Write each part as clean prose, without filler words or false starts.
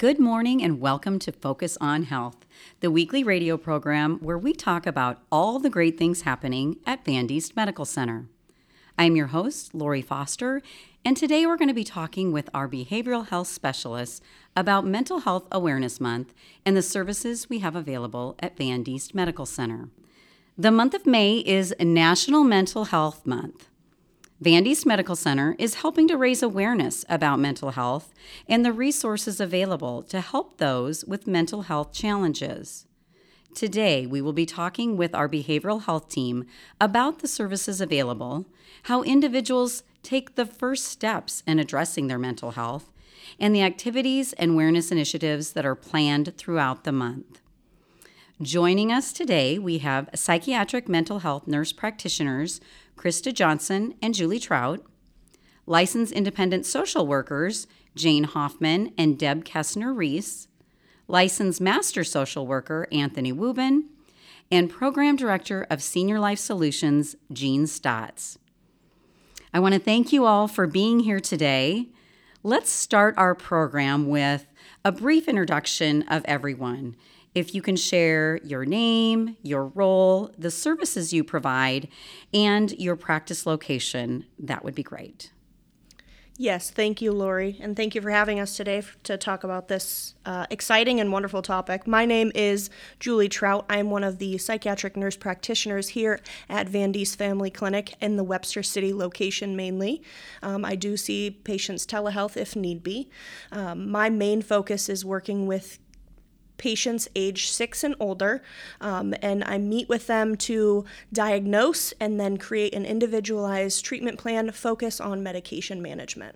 Good morning and welcome to Focus on Health, the weekly radio program where we talk about all the great things happening at Van Diest Medical Center. I'm your host, Lori Foster, and today we're going to be talking with our behavioral health specialists about Mental Health Awareness Month and the services we have available at Van Diest Medical Center. The month of May is National Mental Health Month. Van Diest Medical Center is helping to raise awareness about mental health and the resources available to help those with mental health challenges. Today, we will be talking with our behavioral health team about the services available, how individuals take the first steps in addressing their mental health, and the activities and awareness initiatives that are planned throughout the month. Joining us today, we have psychiatric mental health nurse practitioners Krista Johnson and Julie Trout, licensed independent social workers Jane Hoffman and Deb Kessner-Reese, licensed master social worker Anthony Wubin, and program director of Senior Life Solutions Jean Stotts. I want to thank you all for being here today. Let's start our program with a brief introduction of everyone. If you can share your name, your role, the services you provide, and your practice location, that would be great. Yes, thank you, Lori, and thank you for having us today to talk about this exciting and wonderful topic. My name is Julie Trout. I'm one of the psychiatric nurse practitioners here at Van Diest Family Clinic in the Webster City location mainly. I do see patients telehealth if need be. My main focus is working with patients age 6 and older, and I meet with them to diagnose and then create an individualized treatment plan focus on medication management.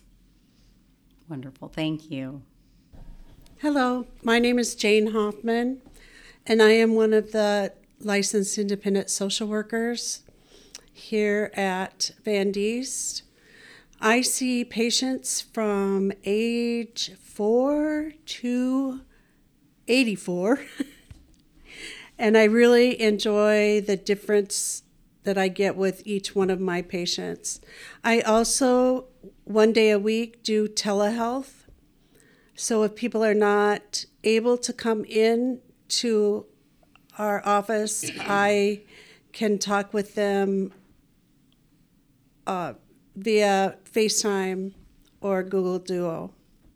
Wonderful. Thank you. Hello, my name is Jane Hoffman, and I am one of the licensed independent social workers here at Van Diest. I see patients from age 4 to 84, and I really enjoy the difference that I get with each one of my patients. I also, one day a week, do telehealth. So if people are not able to come in to our office, I can talk with them via FaceTime or Google Duo.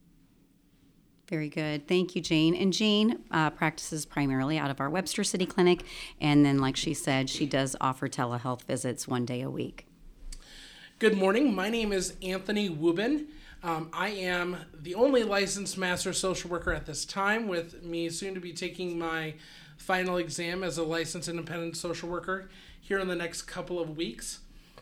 Very good. Thank you, Jane. And Jane practices primarily out of our Webster City Clinic. And then, like she said, she does offer telehealth visits one day a week. Good morning. My name is Anthony Wubin. I am the only licensed master social worker at this time, with me soon to be taking my final exam as a licensed independent social worker here in the next couple of weeks.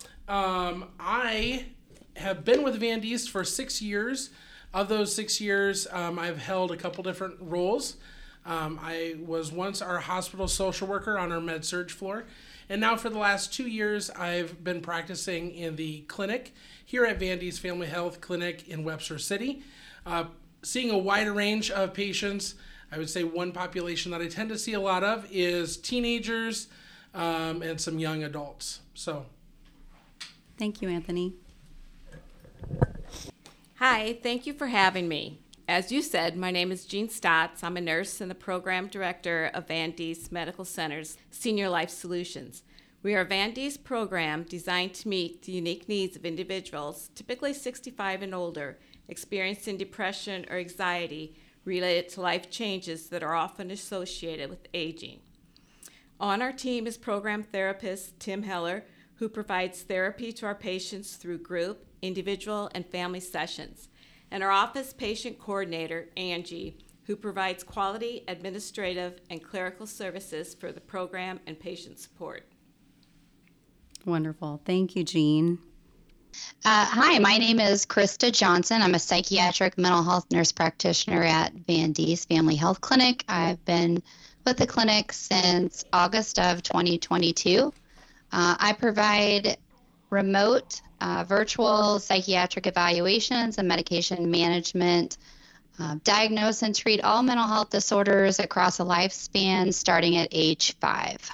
I have been with Van Diest for 6 years. Of those 6 years, I've held a couple different roles. I was once our hospital social worker on our med-surg floor, and now for the last 2 years, I've been practicing in the clinic here at Van Diest Family Health Clinic in Webster City, seeing a wider range of patients. I would say one population that I tend to see a lot of is teenagers and some young adults. So, thank you, Anthony. Hi, thank you for having me. As you said, my name is Jean Stotts. I'm a nurse and the program director of Van Diest Medical Center's Senior Life Solutions. We are a Van Diest program designed to meet the unique needs of individuals, typically 65 and older, experiencing depression or anxiety related to life changes that are often associated with aging. On our team is program therapist Tim Heller, who provides therapy to our patients through group, individual, and family sessions, and our office patient coordinator, Angie, who provides quality administrative and clerical services for the program and patient support. Wonderful. Thank you, Jean. Hi, my name is Krista Johnson. I'm a psychiatric mental health nurse practitioner at Van Diest Family Health Clinic. I've been with the clinic since August of 2022. I provide remote virtual psychiatric evaluations and medication management, diagnose and treat all mental health disorders across a lifespan starting at age 5.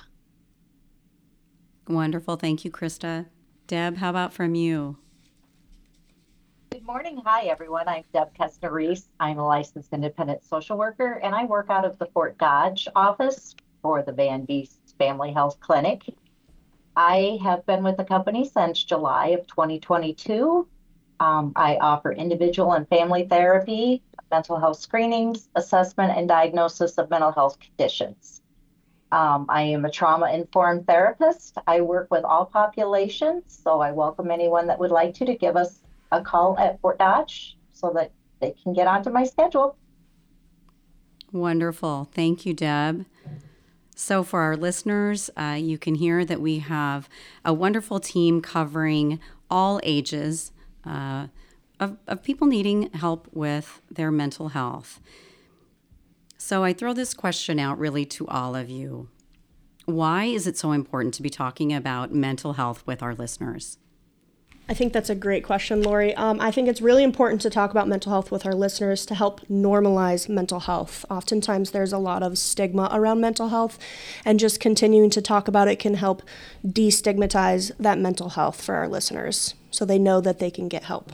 Wonderful. Thank you, Krista. Deb, how about from you? Good Morning. Hi, everyone. I'm Deb Kestner-Reese. I'm a licensed independent social worker, and I work out of the Fort Dodge office for the Van Beest Family Health Clinic. I have been with the company since July of 2022. I offer individual and family therapy, mental health screenings, assessment, and diagnosis of mental health conditions. I am a trauma-informed therapist. I work with all populations, so I welcome anyone that would like to give us a call at Fort Dodge so that they can get onto my schedule. Wonderful. Thank you, Deb. So for our listeners, you can hear that we have a wonderful team covering all ages of people needing help with their mental health. So I throw this question out really to all of you. Why is it so important to be talking about mental health with our listeners? I think that's a great question, Lori. I think it's really important to talk about mental health with our listeners to help normalize mental health. Oftentimes there's a lot of stigma around mental health, and just continuing to talk about it can help destigmatize that mental health for our listeners so they know that they can get help.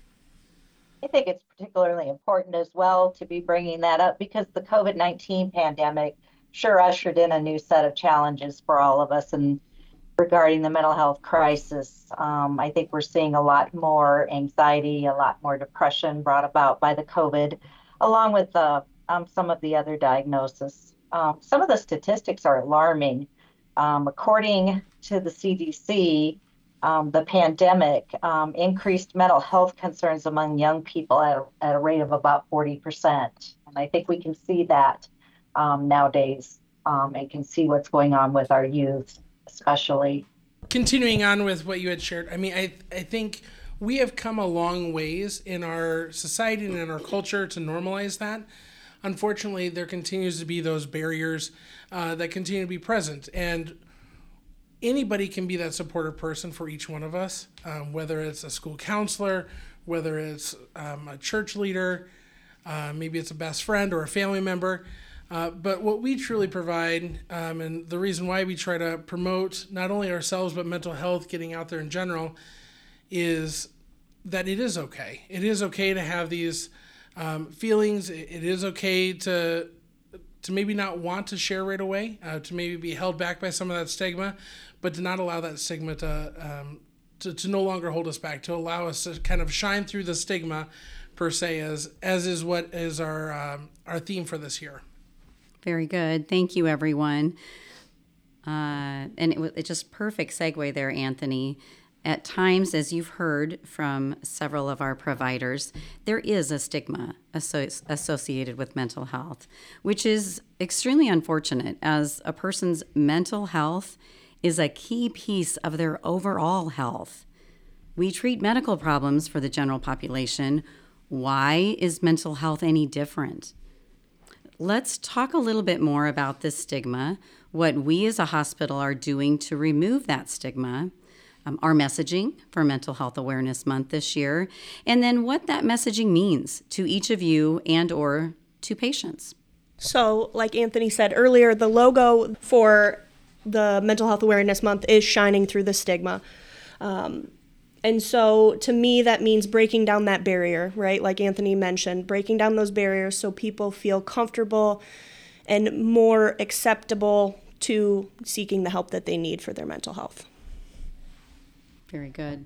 I think it's particularly important as well to be bringing that up because the COVID-19 pandemic sure ushered in a new set of challenges for all of us. And regarding the mental health crisis, I think we're seeing a lot more anxiety, a lot more depression brought about by the COVID, along with some of the other diagnoses. Some of the statistics are alarming. According to the CDC, the pandemic increased mental health concerns among young people at a rate of about 40%. And I think we can see that nowadays and can see what's going on with our youth. Especially. Continuing on with what you had shared, I mean, I think we have come a long ways in our society and in our culture to normalize that. Unfortunately, there continues to be those barriers that continue to be present. And anybody can be that supportive person for each one of us, whether it's a school counselor, whether it's a church leader, maybe it's a best friend or a family member. But what we truly provide, and the reason why we try to promote not only ourselves but mental health getting out there in general, is that it is okay. It is okay to have these feelings. It is okay to maybe not want to share right away, to maybe be held back by some of that stigma, but to not allow that stigma to no longer hold us back, to allow us to kind of shine through the stigma per se, as is what is our theme for this year. Very good. Thank you, everyone. And it's just perfect segue there, Anthony. At times, as you've heard from several of our providers, there is a stigma associated with mental health, which is extremely unfortunate, as a person's mental health is a key piece of their overall health. We treat medical problems for the general population. Why is mental health any different? Let's talk a little bit more about this stigma, what we as a hospital are doing to remove that stigma, our messaging for Mental Health Awareness Month this year, and then what that messaging means to each of you and or to patients. So, like Anthony said earlier, the logo for the Mental Health Awareness Month is shining through the stigma. And so to me, that means breaking down that barrier, right? Like Anthony mentioned, breaking down those barriers so people feel comfortable and more acceptable to seeking the help that they need for their mental health. Very good.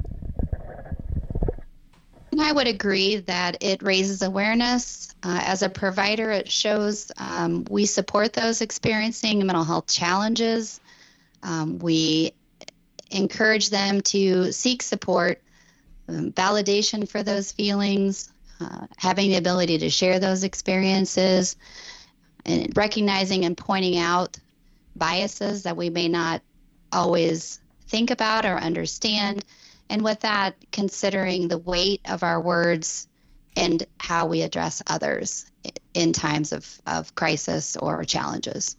And I would agree that it raises awareness. As a provider, it shows we support those experiencing mental health challenges. We encourage them to seek support, validation for those feelings, having the ability to share those experiences, and recognizing and pointing out biases that we may not always think about or understand. And with that, considering the weight of our words and how we address others in times of crisis or challenges.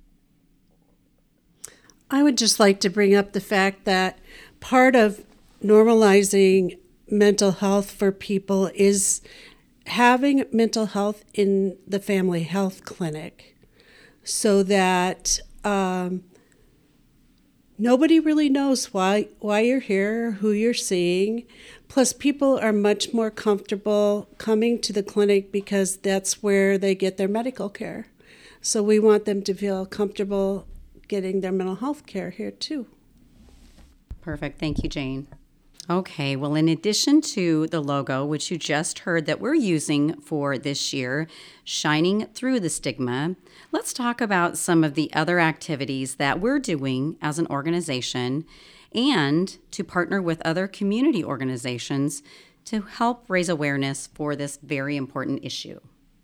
I would just like to bring up the fact that part of normalizing mental health for people is having mental health in the family health clinic so that nobody really knows why you're here, who you're seeing. Plus, people are much more comfortable coming to the clinic because that's where they get their medical care. So we want them to feel comfortable getting their mental health care here too. Perfect. Thank you, Jane. Okay, well, in addition to the logo, which you just heard that we're using for this year, Shining Through the Stigma, let's talk about some of the other activities that we're doing as an organization and to partner with other community organizations to help raise awareness for this very important issue.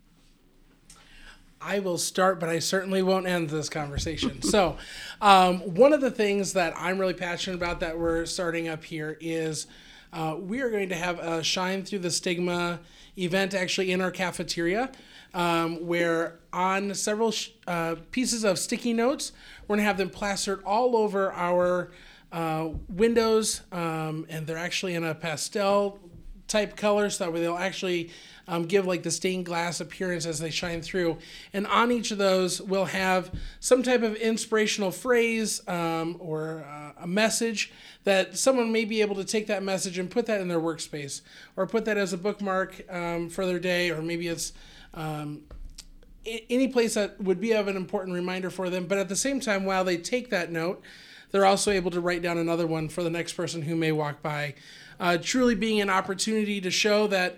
I will start, but I certainly won't end this conversation. So one of the things that I'm really passionate about that we're starting up here is we are going to have a Shine Through the Stigma event actually in our cafeteria where on several pieces of sticky notes, we're going to have them plastered all over our windows, and they're actually in a pastel type color so that way they'll actually give like the stained glass appearance as they shine through. And on each of those, we'll have some type of inspirational phrase or a message that someone may be able to take that message and put that in their workspace or put that as a bookmark for their day, or maybe it's any place that would be of an important reminder for them. But at the same time, while they take that note, they're also able to write down another one for the next person who may walk by. Truly being an opportunity to show that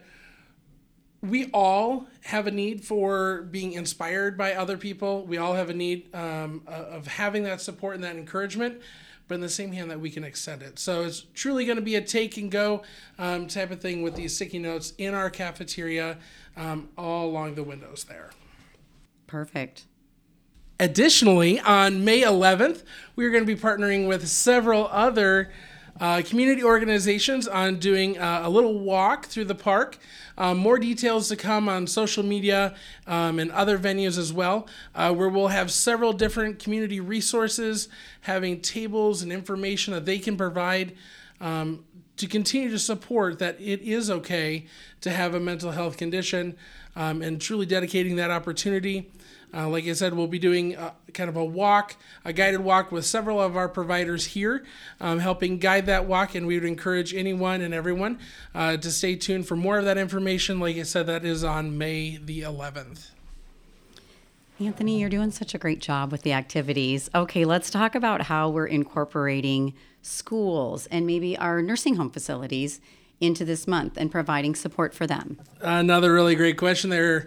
we all have a need for being inspired by other people. We all have a need of having that support and that encouragement, but in the same hand that we can extend it. So it's truly going to be a take and go type of thing with these sticky notes in our cafeteria all along the windows there. Perfect. Additionally, on May 11th, we're going to be partnering with several other community organizations on doing a little walk through the park. More details to come on social media and other venues as well, where we'll have several different community resources, having tables and information that they can provide to continue to support that it is okay to have a mental health condition, and truly dedicating that opportunity. Like I said, we'll be doing kind of a guided walk with several of our providers here, helping guide that walk, and we would encourage anyone and everyone to stay tuned for more of that information. Like I said, that is on May the 11th. Anthony, you're doing such a great job with the activities. Okay, let's talk about how we're incorporating schools and maybe our nursing home facilities into this month and providing support for them. Another really great question there.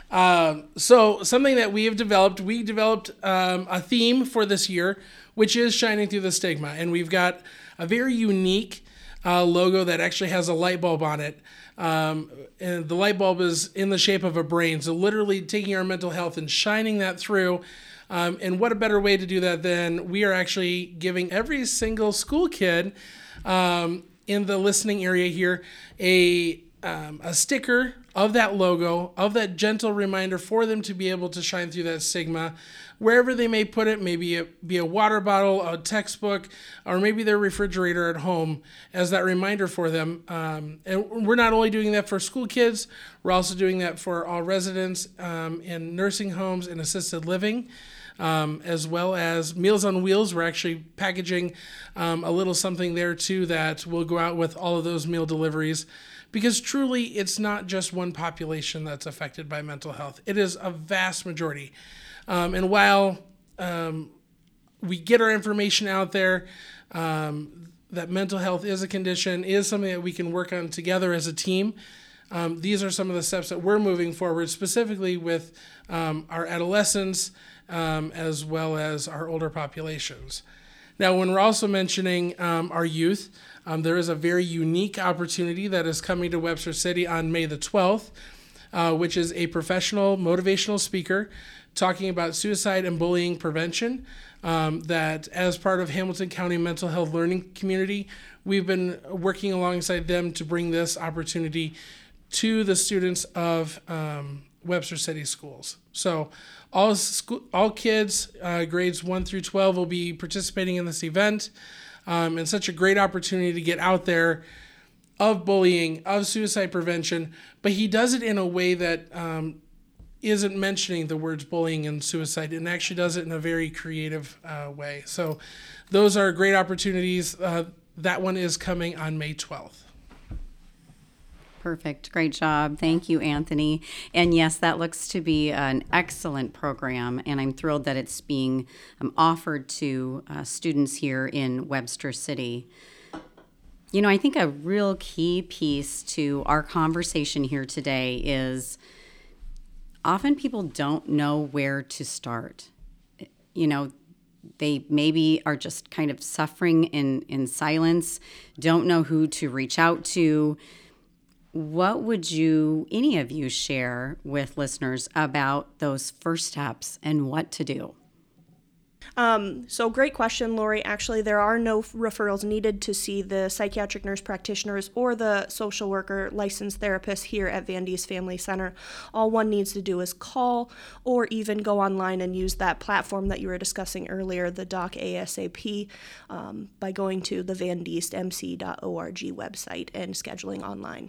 So something that we developed a theme for this year, which is Shining Through the Stigma. And we've got a very unique logo that actually has a light bulb on it. And the light bulb is in the shape of a brain. So literally taking our mental health and shining that through. And what a better way to do that than we are actually giving every single school kid in the listening area here a sticker of that logo, of that gentle reminder for them to be able to shine through that stigma, wherever they may put it, maybe it be a water bottle, a textbook, or maybe their refrigerator at home as that reminder for them. And we're not only doing that for school kids, we're also doing that for all residents in nursing homes and assisted living. As well as Meals on Wheels. We're actually packaging a little something there too that will go out with all of those meal deliveries, because truly it's not just one population that's affected by mental health. It is a vast majority. And while we get our information out there, that mental health is a condition, is something that we can work on together as a team. These are some of the steps that we're moving forward, specifically with our adolescents, as well as our older populations. Now, when we're also mentioning our youth, there is a very unique opportunity that is coming to Webster City on May the 12th, which is a professional motivational speaker talking about suicide and bullying prevention. That as part of Hamilton County Mental Health Learning Community, we've been working alongside them to bring this opportunity to the students of Webster City schools. So all kids, grades 1 through 12, will be participating in this event. And such a great opportunity to get out there of bullying, of suicide prevention, but he does it in a way that isn't mentioning the words bullying and suicide, and actually does it in a very creative way. So those are great opportunities. That one is coming on May 12th. Perfect. Great job. Thank you, Anthony. And yes, that looks to be an excellent program, and I'm thrilled that it's being offered to students here in Webster City. You know, I think a real key piece to our conversation here today is often people don't know where to start. You know, they maybe are just kind of suffering in silence, don't know who to reach out to. What would any of you share with listeners about those first steps and what to do? So great question, Lori. Actually, there are no referrals needed to see the psychiatric nurse practitioners or the social worker licensed therapist here at Van Diest Family Center. All one needs to do is call or even go online and use that platform that you were discussing earlier, the Doc ASAP, by going to the vandiestmc.org website and scheduling online.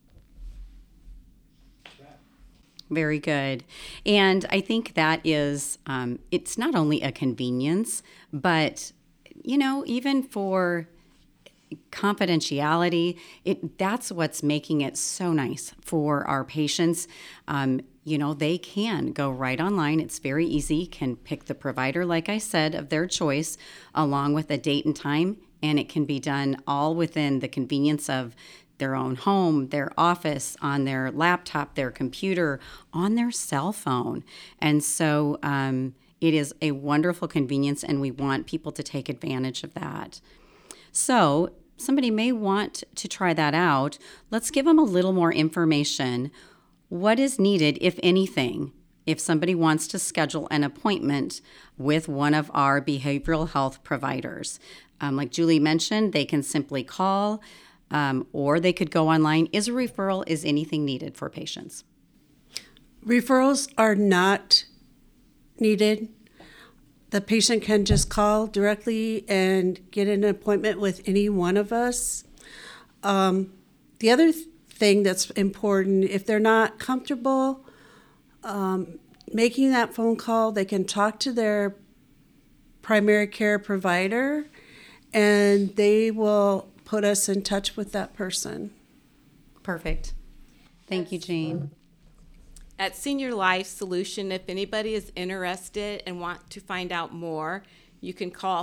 Very good. And I think that is, it's not only a convenience, but, you know, even for confidentiality, that's what's making it so nice for our patients. You know, they can go right online. It's very easy, can pick the provider, like I said, of their choice, along with a date and time, and it can be done all within the convenience of their own home, their office, on their laptop, their computer, on their cell phone. And so it is a wonderful convenience, and we want people to take advantage of that. So somebody may want to try that out. Let's give them a little more information. What is needed, if anything, if somebody wants to schedule an appointment with one of our behavioral health providers? Like Julie mentioned, they can simply call, or they could go online. Is anything needed for patients? Referrals are not needed. The patient can just call directly and get an appointment with any one of us. The other thing that's important, if they're not comfortable making that phone call, they can talk to their primary care provider, and they will put us in touch with that person. Perfect. Thank you, Jane. At Senior Life Solution, if anybody is interested and want to find out more, you can call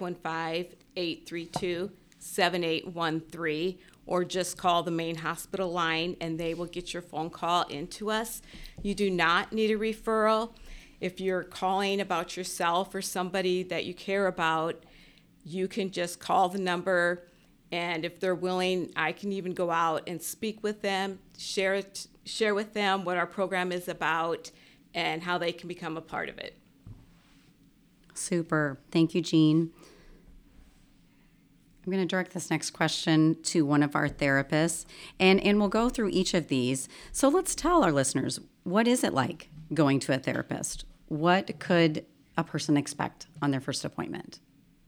515-832-7813 or just call the main hospital line and they will get your phone call into us. You do not need a referral. If you're calling about yourself or somebody that you care about, you can just call the number, and if they're willing, I can even go out and speak with them, share with them what our program is about and how they can become a part of it. Super. Thank you, Jean. I'm going to direct this next question to one of our therapists, and we'll go through each of these. So let's tell our listeners, what is it like going to a therapist? What could a person expect on their first appointment?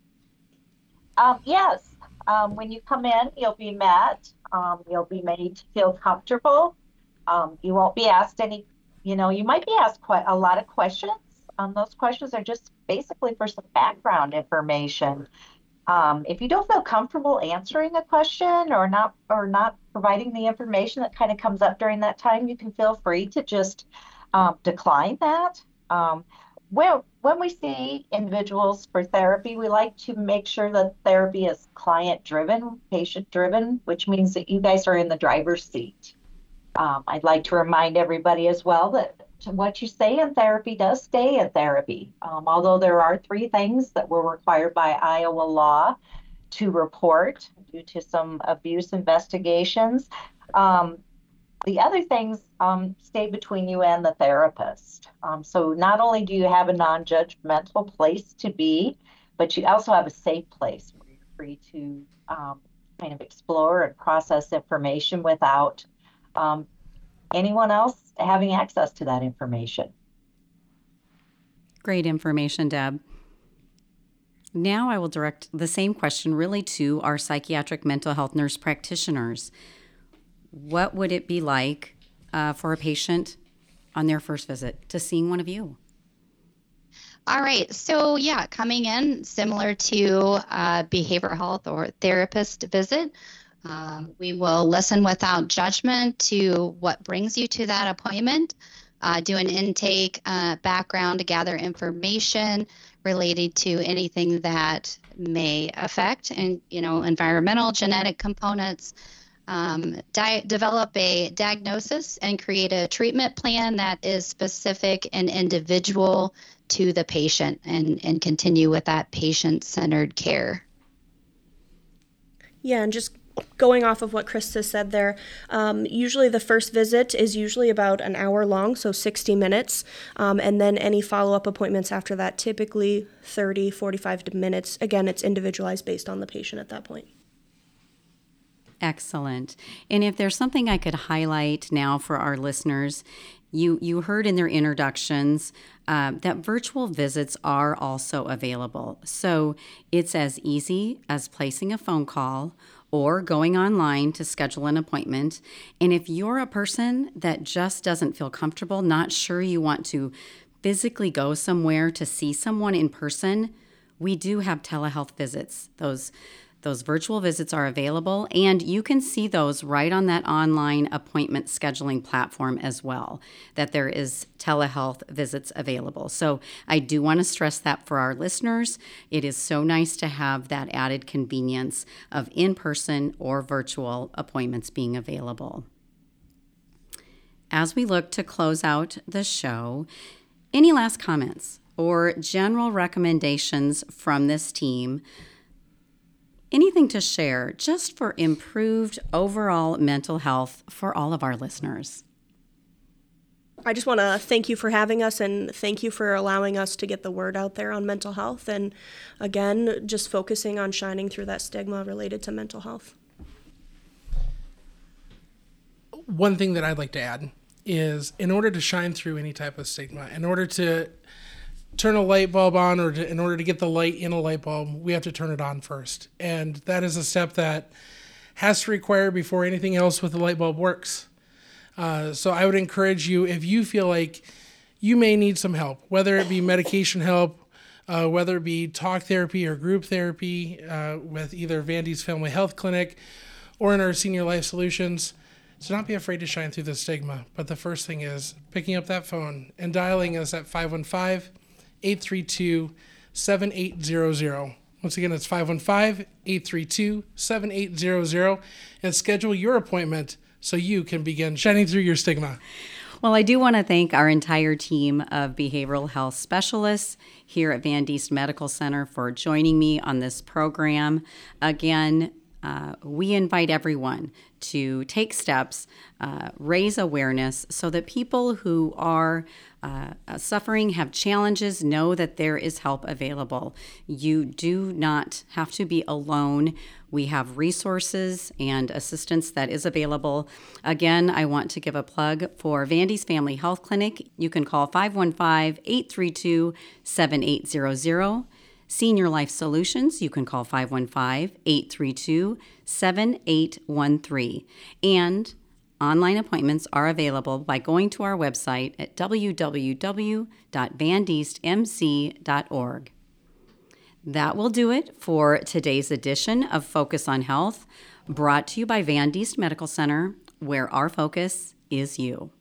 Yes. When you come in, you'll be met. You'll be made to feel comfortable. You won't be asked you might be asked quite a lot of questions. Those questions are just basically for some background information. If you don't feel comfortable answering a question or not providing the information that kind of comes up during that time, you can feel free to just decline that. When we see individuals for therapy, we like to make sure that therapy is client-driven, patient-driven, which means that you guys are in the driver's seat. I'd like to remind everybody as well that what you say in therapy does stay in therapy. Although there are 3 things that were required by Iowa law to report due to some abuse investigations, the other things stay between you and the therapist. So not only do you have a non-judgmental place to be, but you also have a safe place where you're free to kind of explore and process information without anyone else having access to that information. Great information, Deb. Now I will direct the same question really to our psychiatric mental health nurse practitioners. What would it be like for a patient on their first visit to seeing one of you? All right. So, coming in similar to a behavioral health or therapist visit, We will listen without judgment to what brings you to that appointment, do an intake background to gather information related to anything that may affect and environmental genetic components, develop a diagnosis and create a treatment plan that is specific and individual to the patient, and continue with that patient-centered care. Yeah, and just going off of what Krista said there, usually the first visit is usually about an hour long, so 60 minutes, and then any follow-up appointments after that, typically 30, 45 minutes. Again, it's individualized based on the patient at that point. Excellent. And if there's something I could highlight now for our listeners, you heard in their introductions that virtual visits are also available. So it's as easy as placing a phone call or going online to schedule an appointment. And if you're a person that just doesn't feel comfortable, not sure you want to physically go somewhere to see someone in person, we do have telehealth visits. Those virtual visits are available, and you can see those right on that online appointment scheduling platform as well, that there is telehealth visits available. So I do want to stress that for our listeners. It is so nice to have that added convenience of in-person or virtual appointments being available. As we look to close out the show, any last comments or general recommendations from this team? Anything to share just for improved overall mental health for all of our listeners? I just want to thank you for having us, and thank you for allowing us to get the word out there on mental health. And again, just focusing on shining through that stigma related to mental health. One thing that I'd like to add is, in order to shine through any type of stigma, in order to turn a light bulb on, or in order to get the light in a light bulb, we have to turn it on first. And that is a step that has to require before anything else with the light bulb works. So I would encourage you, if you feel like you may need some help, whether it be medication help, whether it be talk therapy or group therapy with either Vandy's Family Health Clinic or in our Senior Life Solutions, so not be afraid to shine through the stigma. But the first thing is picking up that phone and dialing us at 515-832-7800. Once again, it's 515-832-7800, and schedule your appointment so you can begin shining through your stigma. Well, I do want to thank our entire team of behavioral health specialists here at Van Diest Medical Center for joining me on this program. Again, we invite everyone to take steps, raise awareness so that people who are suffering, have challenges, know that there is help available. You do not have to be alone. We have resources and assistance that is available. Again, I want to give a plug for Vandy's Family Health Clinic. You can call 515-832-7800. Senior Life Solutions, you can call 515-832-7813. And online appointments are available by going to our website at www.vandiestmc.org. That will do it for today's edition of Focus on Health, brought to you by Van Diest Medical Center, where our focus is you.